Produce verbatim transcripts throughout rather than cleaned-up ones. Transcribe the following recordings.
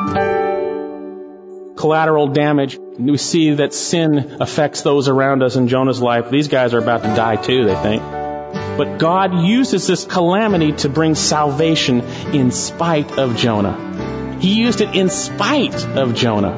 Collateral damage. We see that sin affects those around us in Jonah's life. These guys are about to die too, they think. But God uses this calamity to bring salvation in spite of Jonah. He used it in spite of Jonah.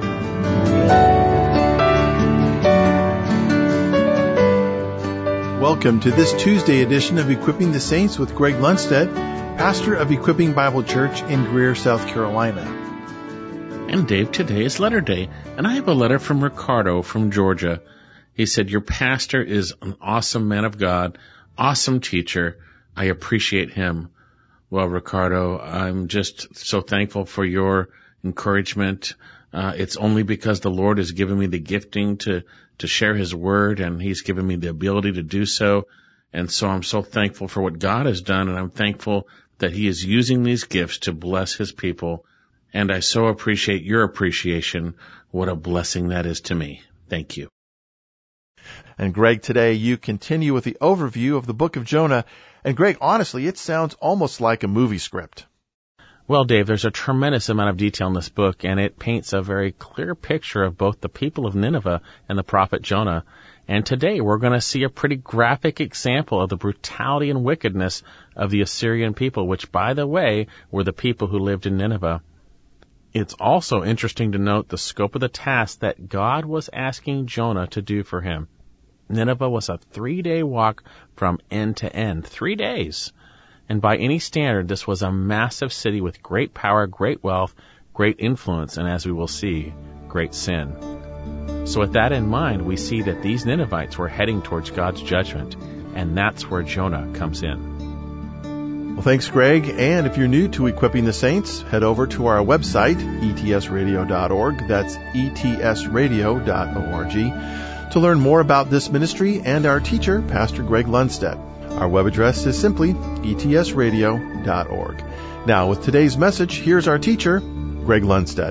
Welcome to this Tuesday edition of Equipping the Saints with Greg Lundstedt, pastor of Equipping Bible Church in Greer, South Carolina. And Dave, today is letter day, and I have a letter from Ricardo from Georgia. He said, your pastor is an awesome man of God, awesome teacher. I appreciate him. Well, Ricardo, I'm just so thankful for your encouragement. Uh, it's only because the Lord has given me the gifting to, to share his word, and he's given me the ability to do so. And so I'm so thankful for what God has done, and I'm thankful that he is using these gifts to bless his people. And I so appreciate your appreciation. What a blessing that is to me. Thank you. And Greg, today you continue with the overview of the book of Jonah. And Greg, honestly, it sounds almost like a movie script. Well, Dave, there's a tremendous amount of detail in this book, and it paints a very clear picture of both the people of Nineveh and the prophet Jonah. And today we're going to see a pretty graphic example of the brutality and wickedness of the Assyrian people, which, by the way, were the people who lived in Nineveh. It's also interesting to note the scope of the task that God was asking Jonah to do for him. Nineveh was a three-day walk from end to end. Three days. And by any standard, this was a massive city with great power, great wealth, great influence, and as we will see, great sin. So with that in mind, we see that these Ninevites were heading towards God's judgment, and that's where Jonah comes in. Well, thanks, Greg. And if you're new to Equipping the Saints, head over to our website, E T S radio dot org. That's E T S radio dot org. To learn more about this ministry and our teacher, Pastor Greg Lundstedt. Our web address is simply E T S radio dot org. Now, with today's message, here's our teacher, Greg Lundstedt.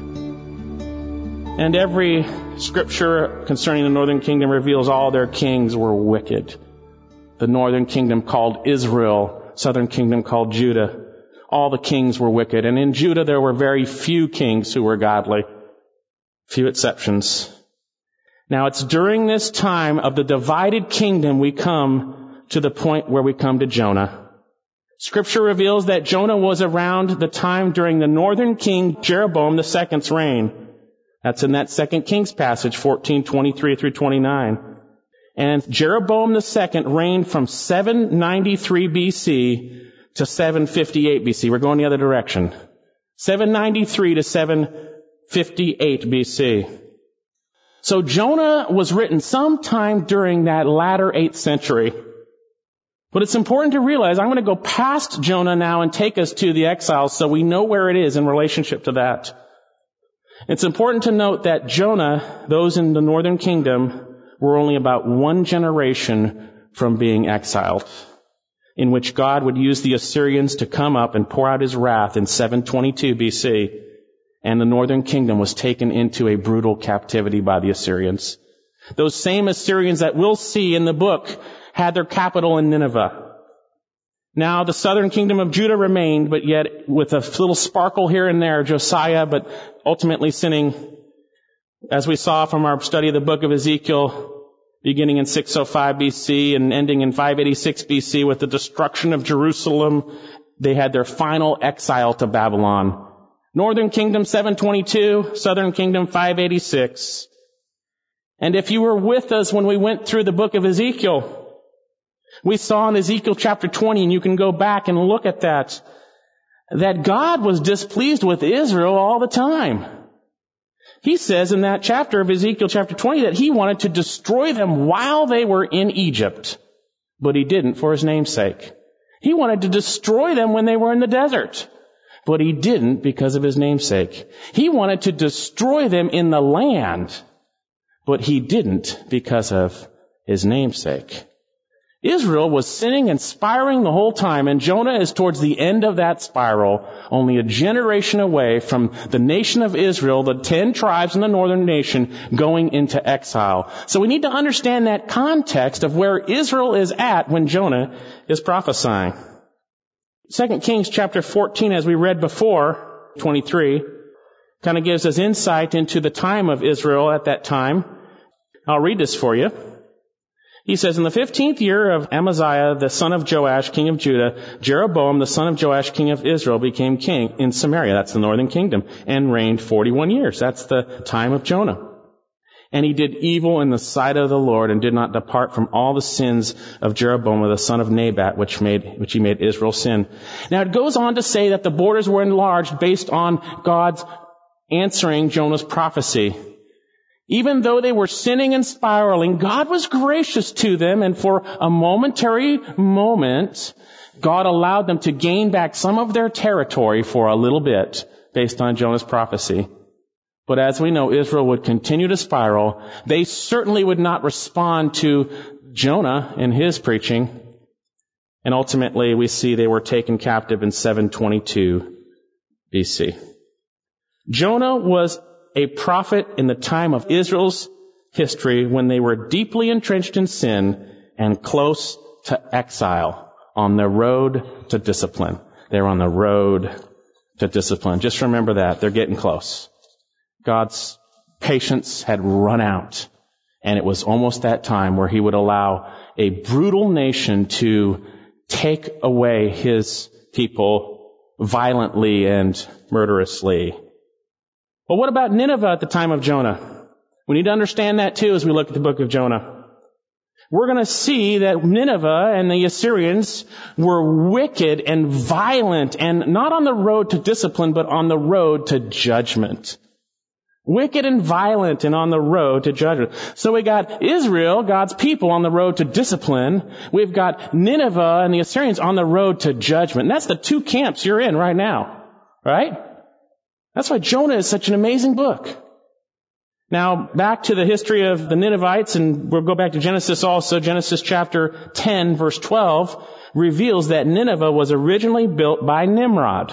And every scripture concerning the northern kingdom reveals all their kings were wicked. The northern kingdom called Israel, southern kingdom called Judah. All the kings were wicked. And in Judah there were very few kings who were godly. Few exceptions. Now it's during this time of the divided kingdom we come to the point where we come to Jonah. Scripture reveals that Jonah was around the time during the northern king Jeroboam the second's reign. That's in that Second Kings passage, fourteen twenty-three through twenty-nine. And Jeroboam the second reigned from seven ninety-three B C to seven fifty-eight B C. We're going the other direction. seven ninety-three to seven fifty-eight B C. So Jonah was written sometime during that latter eighth century. But it's important to realize, I'm going to go past Jonah now and take us to the exiles so we know where it is in relationship to that. It's important to note that Jonah, those in the northern kingdom, were only about one generation from being exiled, in which God would use the Assyrians to come up and pour out his wrath in seven twenty-two B C, and the northern kingdom was taken into a brutal captivity by the Assyrians. Those same Assyrians that we'll see in the book had their capital in Nineveh. Now, the southern kingdom of Judah remained, but yet with a little sparkle here and there, Josiah, but ultimately sinning, as we saw from our study of the book of Ezekiel, beginning in six oh five B C and ending in five eighty-six B C with the destruction of Jerusalem. They had their final exile to Babylon. Northern kingdom seven twenty-two, southern kingdom five eighty-six. And if you were with us when we went through the book of Ezekiel, we saw in Ezekiel chapter twenty, and you can go back and look at that, that God was displeased with Israel all the time. He says in that chapter of Ezekiel chapter twenty that he wanted to destroy them while they were in Egypt, but he didn't for his name's sake. He wanted to destroy them when they were in the desert, but he didn't because of his name's sake. He wanted to destroy them in the land, but he didn't because of his name's sake. Israel was sinning and spiraling the whole time, and Jonah is towards the end of that spiral, only a generation away from the nation of Israel, the ten tribes in the northern nation, going into exile. So we need to understand that context of where Israel is at when Jonah is prophesying. Second Kings chapter fourteen, as we read before, twenty-three, Kind of gives us insight into the time of Israel at that time. I'll read this for you. He says, in the fifteenth year of Amaziah, the son of Joash, king of Judah, Jeroboam, the son of Joash, king of Israel, became king in Samaria. That's the northern kingdom, and reigned forty-one years. That's the time of Jonah. And he did evil in the sight of the Lord and did not depart from all the sins of Jeroboam, the son of Nebat, which made, which he made Israel sin. Now it goes on to say that the borders were enlarged based on God's answering Jonah's prophecy. Even though they were sinning and spiraling, God was gracious to them, and for a momentary moment, God allowed them to gain back some of their territory for a little bit based on Jonah's prophecy. But as we know, Israel would continue to spiral. They certainly would not respond to Jonah in his preaching. And ultimately, we see they were taken captive in seven twenty-two B C. Jonah was a prophet in the time of Israel's history when they were deeply entrenched in sin and close to exile on the road to discipline. They're on the road to discipline. Just remember that. They're getting close. God's patience had run out, and it was almost that time where he would allow a brutal nation to take away his people violently and murderously. Well, what about Nineveh at the time of Jonah? We need to understand that too as we look at the book of Jonah. We're going to see that Nineveh and the Assyrians were wicked and violent, and not on the road to discipline, but on the road to judgment. Wicked and violent and on the road to judgment. So we got Israel, God's people, on the road to discipline. We've got Nineveh and the Assyrians on the road to judgment. And that's the two camps you're in right now. Right? That's why Jonah is such an amazing book. Now, back to the history of the Ninevites, and we'll go back to Genesis also. Genesis chapter ten, verse twelve, reveals that Nineveh was originally built by Nimrod.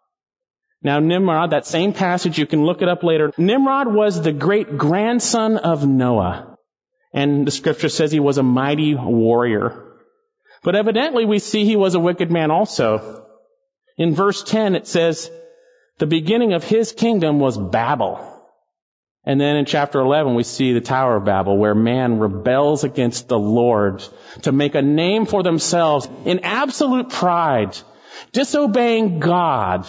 Now, Nimrod, that same passage, you can look it up later. Nimrod was the great-grandson of Noah. And the scripture says he was a mighty warrior. But evidently, we see he was a wicked man also. In verse ten, it says, the beginning of his kingdom was Babel. And then in chapter eleven, we see the Tower of Babel, where man rebels against the Lord to make a name for themselves in absolute pride, disobeying God.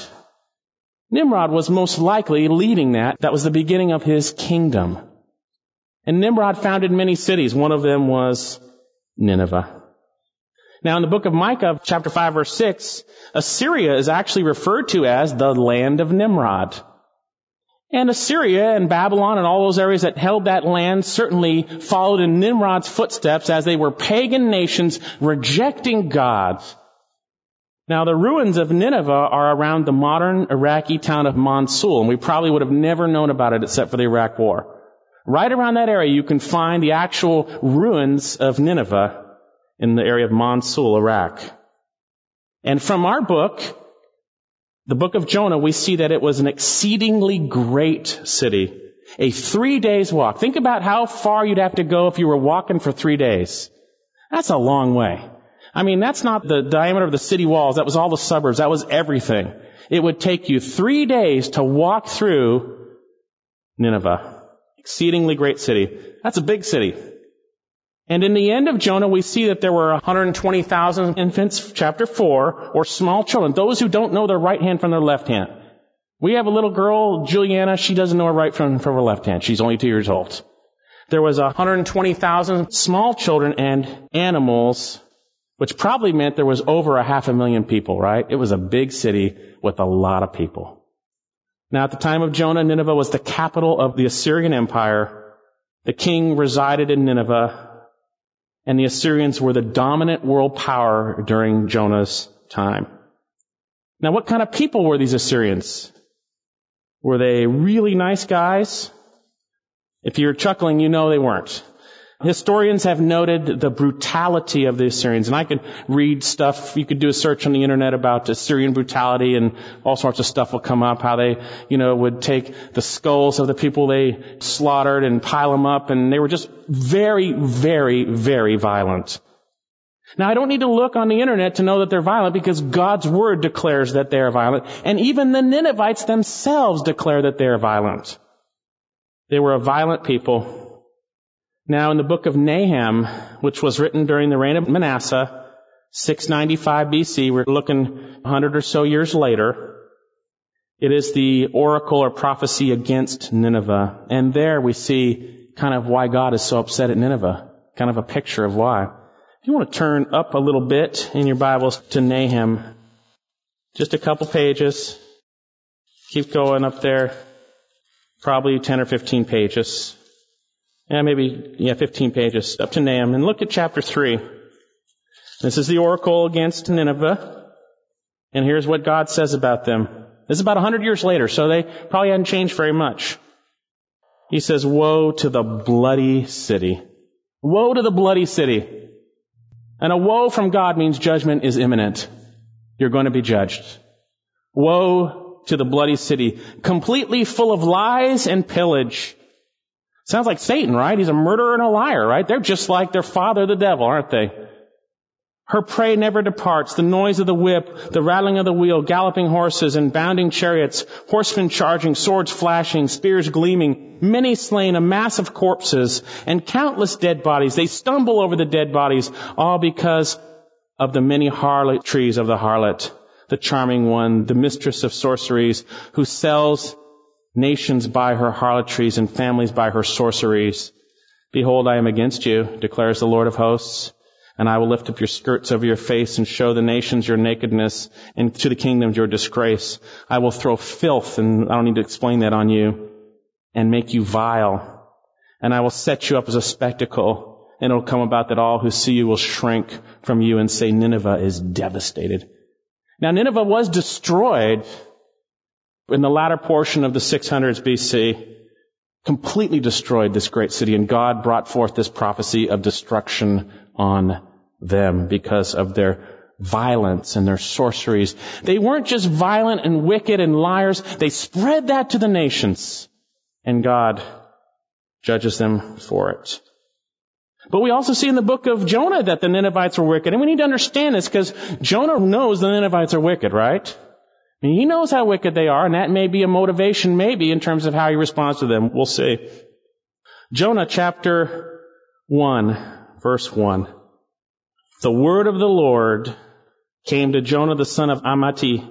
Nimrod was most likely leading that. That was the beginning of his kingdom. And Nimrod founded many cities. One of them was Nineveh. Now in the book of Micah, chapter five, verse six, Assyria is actually referred to as the land of Nimrod. And Assyria and Babylon and all those areas that held that land certainly followed in Nimrod's footsteps as they were pagan nations rejecting God. Now, the ruins of Nineveh are around the modern Iraqi town of Mosul, and we probably would have never known about it except for the Iraq War. Right around that area, you can find the actual ruins of Nineveh in the area of Mosul, Iraq. And from our book, the book of Jonah, we see that it was an exceedingly great city. A three days walk. Think about how far you'd have to go if you were walking for three days. That's a long way. I mean, that's not the diameter of the city walls. That was all the suburbs. That was everything. It would take you three days to walk through Nineveh. Exceedingly great city. That's a big city. And in the end of Jonah, we see that there were one hundred twenty thousand infants, chapter four, or small children, those who don't know their right hand from their left hand. We have a little girl, Juliana, she doesn't know her right from, from her left hand. She's only two years old. There was one hundred twenty thousand small children and animals, which probably meant there was over a half a million people, right? It was a big city with a lot of people. Now, at the time of Jonah, Nineveh was the capital of the Assyrian Empire. The king resided in Nineveh, and the Assyrians were the dominant world power during Jonah's time. Now, what kind of people were these Assyrians? Were they really nice guys? If you're chuckling, you know they weren't. Historians have noted the brutality of the Assyrians, and I could read stuff. You could do a search on the internet about Assyrian brutality, and all sorts of stuff will come up, how they, you know, would take the skulls of the people they slaughtered and pile them up, and they were just very, very, very violent. Now, I don't need to look on the internet to know that they're violent because God's Word declares that they are violent. And even the Ninevites themselves declare that they are violent. They were a violent people. Now, in the book of Nahum, which was written during the reign of Manasseh, six ninety-five B C, we're looking one hundred or so years later, it is the oracle or prophecy against Nineveh. And there we see kind of why God is so upset at Nineveh, kind of a picture of why. If you want to turn up a little bit in your Bibles to Nahum, just a couple pages, keep going up there, probably ten or fifteen pages. Yeah, maybe, yeah, fifteen pages up to Nahum. And look at chapter three. This is the oracle against Nineveh. And here's what God says about them. This is about one hundred years later, so they probably hadn't changed very much. He says, woe to the bloody city. Woe to the bloody city. And a woe from God means judgment is imminent. You're going to be judged. Woe to the bloody city, completely full of lies and pillage. Sounds like Satan, right? He's a murderer and a liar, right? They're just like their father, the devil, aren't they? Her prey never departs. The noise of the whip, the rattling of the wheel, galloping horses and bounding chariots, horsemen charging, swords flashing, spears gleaming, many slain, a mass of corpses, and countless dead bodies. They stumble over the dead bodies, all because of the many harlotries of the harlot, the charming one, the mistress of sorceries, who sells nations by her harlotries and families by her sorceries. Behold, I am against you, declares the Lord of hosts. And I will lift up your skirts over your face and show the nations your nakedness and to the kingdoms your disgrace. I will throw filth, and I don't need to explain that, on you, and make you vile. And I will set you up as a spectacle, and it will come about that all who see you will shrink from you and say, Nineveh is devastated. Now, Nineveh was destroyed in the latter portion of the six hundreds B C, completely destroyed this great city, and God brought forth this prophecy of destruction on them because of their violence and their sorceries. They weren't just violent and wicked and liars. They spread that to the nations, and God judges them for it. But we also see in the book of Jonah that the Ninevites were wicked, and we need to understand this because Jonah knows the Ninevites are wicked, right? I mean, he knows how wicked they are, and that may be a motivation, maybe, in terms of how he responds to them. We'll see. Jonah chapter one. Verse one. The word of the Lord came to Jonah the son of Amittai,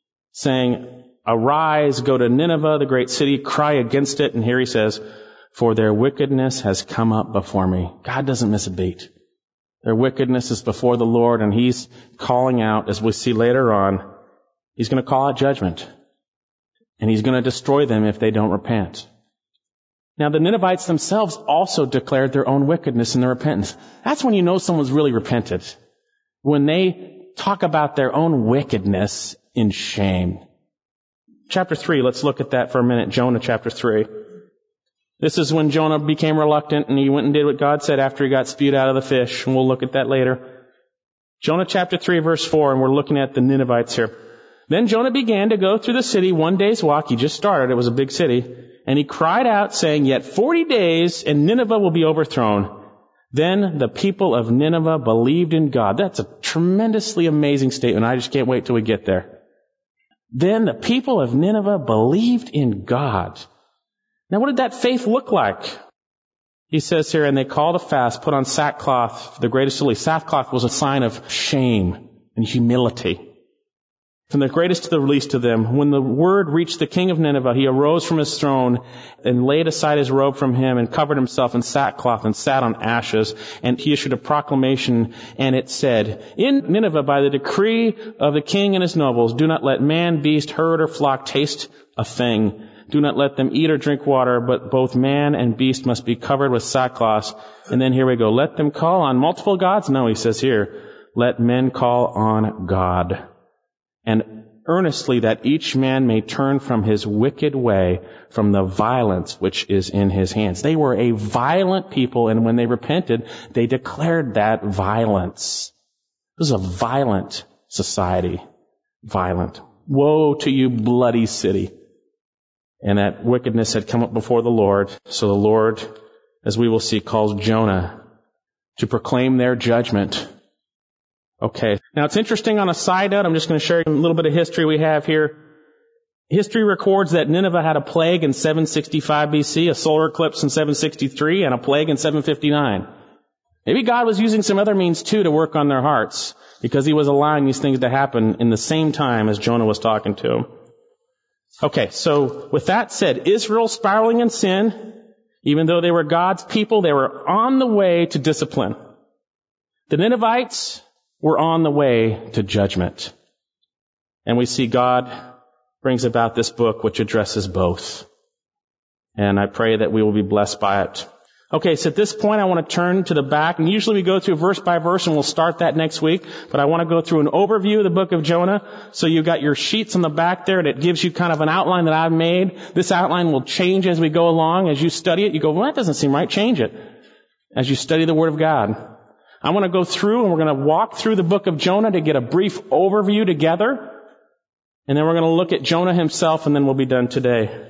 saying, arise, go to Nineveh, the great city, cry against it. And here he says, for their wickedness has come up before me. God doesn't miss a beat. Their wickedness is before the Lord, and he's calling out, as we see later on, he's going to call out judgment. And he's going to destroy them if they don't repent. Now, the Ninevites themselves also declared their own wickedness in their repentance. That's when you know someone's really repented. When they talk about their own wickedness in shame. Chapter three, let's look at that for a minute. Jonah chapter three. This is when Jonah became reluctant and he went and did what God said after he got spewed out of the fish. And we'll look at that later. Jonah chapter three, verse four, and we're looking at the Ninevites here. Then Jonah began to go through the city one day's walk. He just started. It was a big city. And he cried out, saying, yet forty days, and Nineveh will be overthrown. Then the people of Nineveh believed in God. That's a tremendously amazing statement. I just can't wait till we get there. Then the people of Nineveh believed in God. Now, what did that faith look like? He says here, and they called a fast, put on sackcloth, the greatest of sackcloth was a sign of shame and humility. From the greatest to the least of them, when the word reached the king of Nineveh, he arose from his throne and laid aside his robe from him and covered himself in sackcloth and sat on ashes. And he issued a proclamation, and it said, in Nineveh, by the decree of the king and his nobles, do not let man, beast, herd, or flock taste a thing. Do not let them eat or drink water, but both man and beast must be covered with sackcloth. And then here we go. Let them call on multiple gods? No, he says here, let men call on God. And earnestly that each man may turn from his wicked way, from the violence which is in his hands. They were a violent people, and when they repented, they declared that violence. This is a violent society. Violent. Woe to you, bloody city. And that wickedness had come up before the Lord. So the Lord, as we will see, calls Jonah to proclaim their judgment Okay. Now it's interesting on a side note, I'm just going to share a little bit of history we have here. History records that Nineveh had a plague in seven sixty-five B C, a solar eclipse in seven sixty-three, and a plague in seven fifty-nine. Maybe God was using some other means too to work on their hearts, because he was allowing these things to happen in the same time as Jonah was talking to them. Okay, so with that said, Israel spiraling in sin, even though they were God's people, they were on the way to discipline. The Ninevites were on the way to judgment. And we see God brings about this book which addresses both. And I pray that we will be blessed by it. Okay, so at this point I want to turn to the back, and usually we go through verse by verse, and we'll start that next week, but I want to go through an overview of the book of Jonah. So you've got your sheets on the back there, and it gives you kind of an outline that I've made. This outline will change as we go along. As you study it, you go, well, that doesn't seem right. Change it. As you study the Word of God. I want to go through, and we're going to walk through the book of Jonah to get a brief overview together, and then we're going to look at Jonah himself, and then we'll be done today.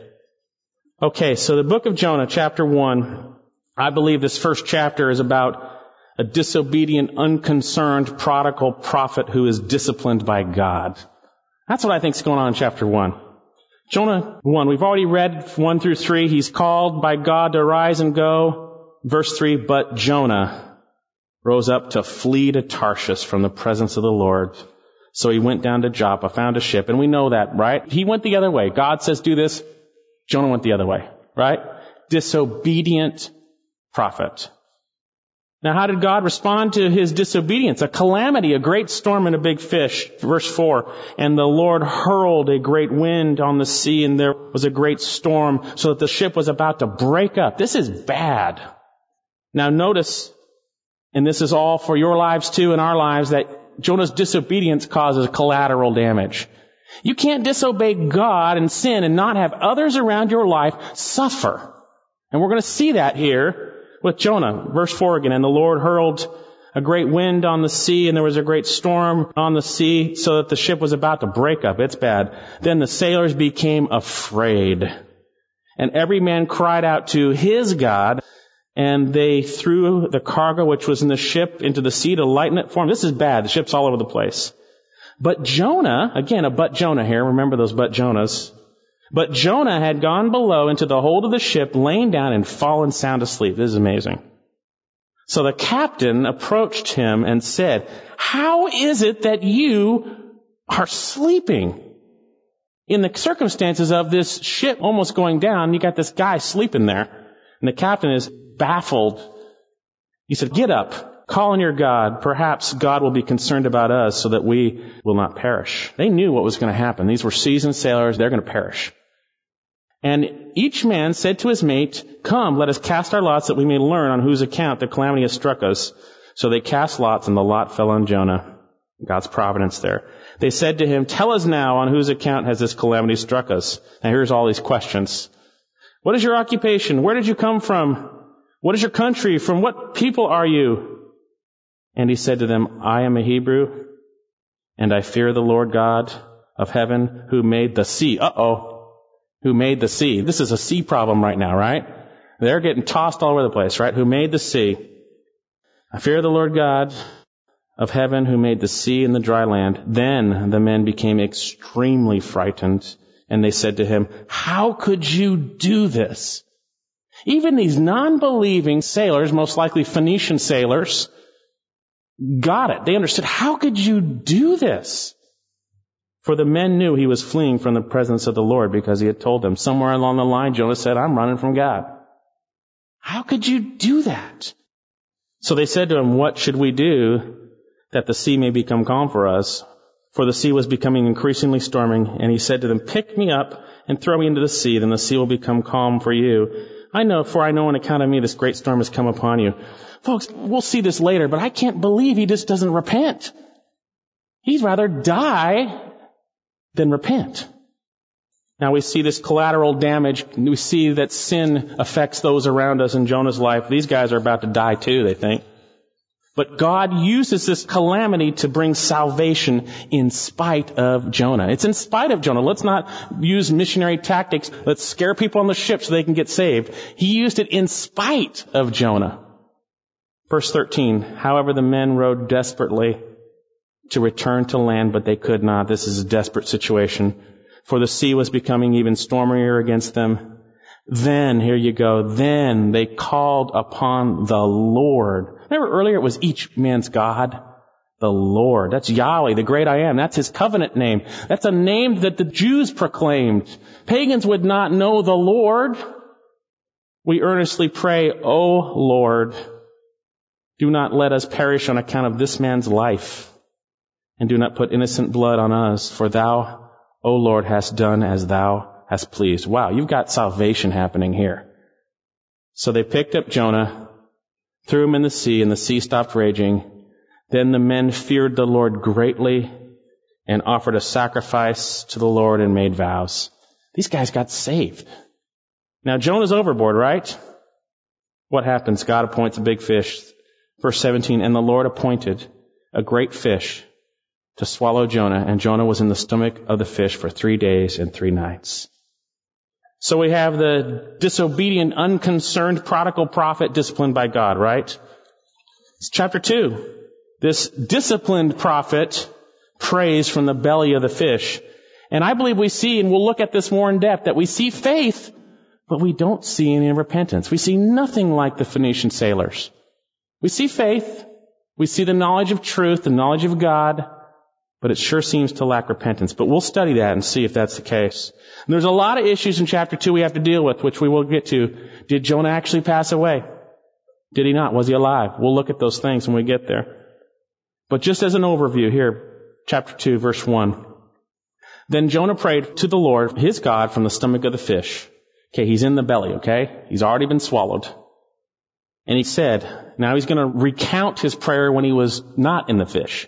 Okay, so the book of Jonah, chapter one. I believe this first chapter is about a disobedient, unconcerned, prodigal prophet who is disciplined by God. That's what I think is going on in chapter one. Jonah one, we've already read one through three. He's called by God to arise and go. Verse three, but Jonah rose up to flee to Tarshish from the presence of the Lord. So he went down to Joppa, found a ship, and we know that, right? He went the other way. God says do this. Jonah went the other way, right? Disobedient prophet. Now, how did God respond to his disobedience? A calamity, a great storm and a big fish. Verse four, and the Lord hurled a great wind on the sea, and there was a great storm, so that the ship was about to break up. This is bad. Now, notice, and this is all for your lives too and our lives, that Jonah's disobedience causes collateral damage. You can't disobey God and sin and not have others around your life suffer. And we're going to see that here with Jonah. Verse four again, and the Lord hurled a great wind on the sea, and there was a great storm on the sea, so that the ship was about to break up. It's bad. Then the sailors became afraid, and every man cried out to his God, and they threw the cargo which was in the ship into the sea to lighten it for him. This is bad. The ship's all over the place. But Jonah, again, a but Jonah here. Remember those but Jonahs. But Jonah had gone below into the hold of the ship, lain down and fallen sound asleep. This is amazing. So the captain approached him and said, how is it that you are sleeping? In the circumstances of this ship almost going down, you got this guy sleeping there. And the captain is baffled. He said, get up, call on your God. Perhaps God will be concerned about us so that we will not perish. They knew what was going to happen. These were seasoned sailors. They're going to perish. And each man said to his mate, come, let us cast our lots that we may learn on whose account the calamity has struck us. So they cast lots, and the lot fell on Jonah. God's providence there. They said to him, tell us now on whose account has this calamity struck us. Now here's all these questions. What is your occupation? Where did you come from? What is your country? From what people are you? And he said to them, I am a Hebrew, and I fear the Lord God of heaven, who made the sea. Uh-oh. Who made the sea. This is a sea problem right now, right? They're getting tossed all over the place, right? Who made the sea. I fear the Lord God of heaven, who made the sea and the dry land. Then the men became extremely frightened, and they said to him, how could you do this? Even these non-believing sailors, most likely Phoenician sailors, got it. They understood, how could you do this? For the men knew he was fleeing from the presence of the Lord, because he had told them. Somewhere along the line, Jonah said, I'm running from God. How could you do that? So they said to him, what should we do that the sea may become calm for us? For the sea was becoming increasingly storming. And he said to them, pick me up and throw me into the sea, then the sea will become calm for you. I know, for I know on account of me this great storm has come upon you. Folks, we'll see this later, but I can't believe he just doesn't repent. He'd rather die than repent. Now we see this collateral damage. We see that sin affects those around us in Jonah's life. These guys are about to die too, they think. But God uses this calamity to bring salvation in spite of Jonah. It's in spite of Jonah. Let's not use missionary tactics. Let's scare people on the ship so they can get saved. He used it in spite of Jonah. Verse thirteen, however, the men rowed desperately to return to land, but they could not. This is a desperate situation. For the sea was becoming even stormier against them. Then, here you go, then they called upon the Lord. Remember earlier it was each man's God? The Lord. That's Yahweh, the great I am. That's His covenant name. That's a name that the Jews proclaimed. Pagans would not know the Lord. We earnestly pray, O Lord, do not let us perish on account of this man's life, and do not put innocent blood on us, for Thou, O Lord, hast done as Thou hast pleased. Wow, you've got salvation happening here. So they picked up Jonah, threw him in the sea, and the sea stopped raging. Then the men feared the Lord greatly and offered a sacrifice to the Lord and made vows. These guys got saved. Now Jonah's overboard, right? What happens? God appoints a big fish. Verse seventeen, and the Lord appointed a great fish to swallow Jonah, and Jonah was in the stomach of the fish for three days and three nights. So we have the disobedient, unconcerned, prodigal prophet disciplined by God, right? It's chapter two. This disciplined prophet prays from the belly of the fish. And I believe we see, and we'll look at this more in depth, that we see faith, but we don't see any repentance. We see nothing like the Phoenician sailors. We see faith. We see the knowledge of truth, the knowledge of God, but it sure seems to lack repentance. But we'll study that and see if that's the case. And there's a lot of issues in chapter two we have to deal with, which we will get to. Did Jonah actually pass away? Did he not? Was he alive? We'll look at those things when we get there. But just as an overview here, chapter two, verse one. Then Jonah prayed to the Lord, his God, from the stomach of the fish. Okay, he's in the belly, okay? He's already been swallowed. And he said, now he's going to recount his prayer when he was not in the fish.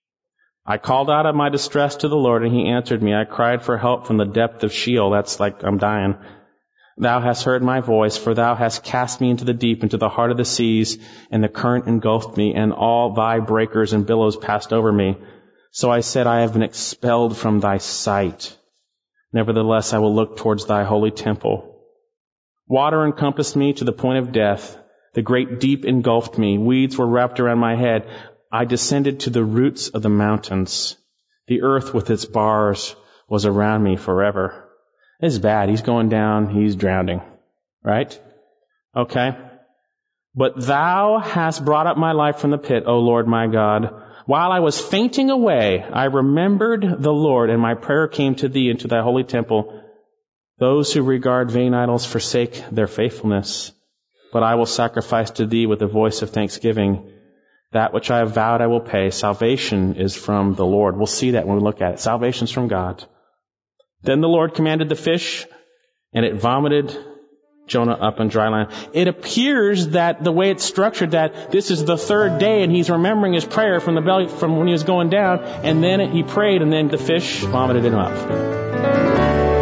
I called out of my distress to the Lord, and He answered me. I cried for help from the depth of Sheol. That's like I'm dying. Thou hast heard my voice, for Thou hast cast me into the deep, into the heart of the seas, and the current engulfed me, and all Thy breakers and billows passed over me. So I said, I have been expelled from Thy sight. Nevertheless, I will look towards Thy holy temple. Water encompassed me to the point of death. The great deep engulfed me. Weeds were wrapped around my head. I descended to the roots of the mountains. The earth with its bars was around me forever. This is bad. He's going down. He's drowning. Right? Okay. But Thou hast brought up my life from the pit, O Lord my God. While I was fainting away, I remembered the Lord, and my prayer came to Thee into Thy holy temple. Those who regard vain idols forsake their faithfulness. But I will sacrifice to Thee with a voice of thanksgiving. That which I have vowed I will pay. Salvation is from the Lord. We'll see that when we look at it. Salvation is from God. Then the Lord commanded the fish, and it vomited Jonah up on dry land. It appears that the way it's structured, that this is the third day, and he's remembering his prayer from the belly, from when he was going down, and then he prayed, and then the fish vomited him up.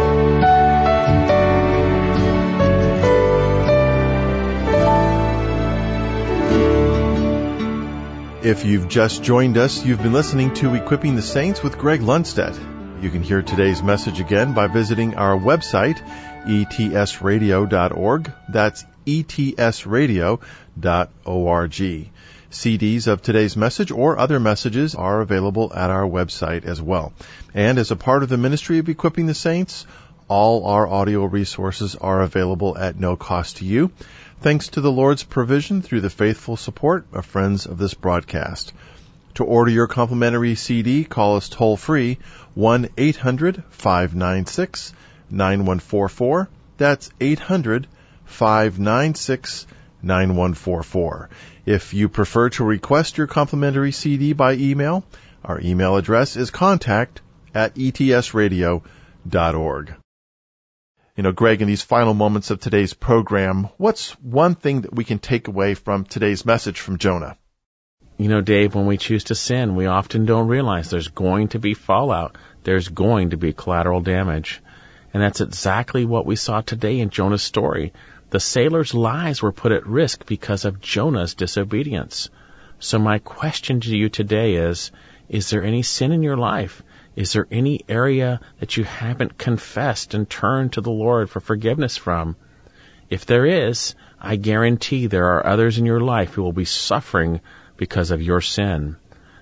If you've just joined us, you've been listening to Equipping the Saints with Greg Lundstedt. You can hear today's message again by visiting our website, E T S radio dot org. That's E T S radio dot org. C Ds of today's message or other messages are available at our website as well. And as a part of the ministry of Equipping the Saints, all our audio resources are available at no cost to you, thanks to the Lord's provision through the faithful support of friends of this broadcast. To order your complimentary C D, call us toll-free, one eight hundred five nine six nine one four four. That's eight hundred five nine six nine one four four. If you prefer to request your complimentary C D by email, our email address is contact at E T S radio dot org. You know, Greg, in these final moments of today's program, what's one thing that we can take away from today's message from Jonah? You know, Dave, when we choose to sin, we often don't realize there's going to be fallout. There's going to be collateral damage. And that's exactly what we saw today in Jonah's story. The sailors' lives were put at risk because of Jonah's disobedience. So my question to you today is, is there any sin in your life? Is there any area that you haven't confessed and turned to the Lord for forgiveness from? If there is, I guarantee there are others in your life who will be suffering because of your sin.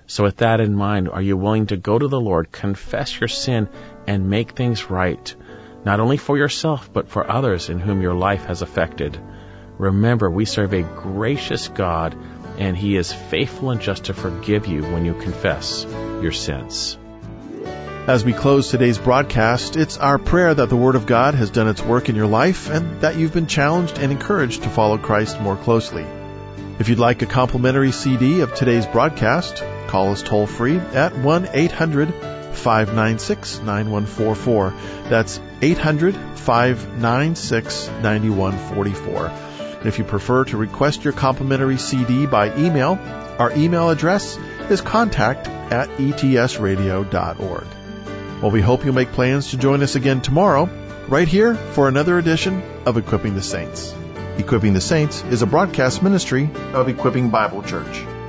So with that in mind, are you willing to go to the Lord, confess your sin, and make things right, not only for yourself, but for others in whom your life has affected? Remember, we serve a gracious God, and He is faithful and just to forgive you when you confess your sins. As we close today's broadcast, it's our prayer that the Word of God has done its work in your life and that you've been challenged and encouraged to follow Christ more closely. If you'd like a complimentary C D of today's broadcast, call us toll-free at one eight hundred five nine six nine one four four. That's eight hundred five nine six nine one four four. And if you prefer to request your complimentary C D by email, our email address is contact at e t s radio dot org. Well, we hope you'll make plans to join us again tomorrow, right here for another edition of Equipping the Saints. Equipping the Saints is a broadcast ministry of Equipping Bible Church.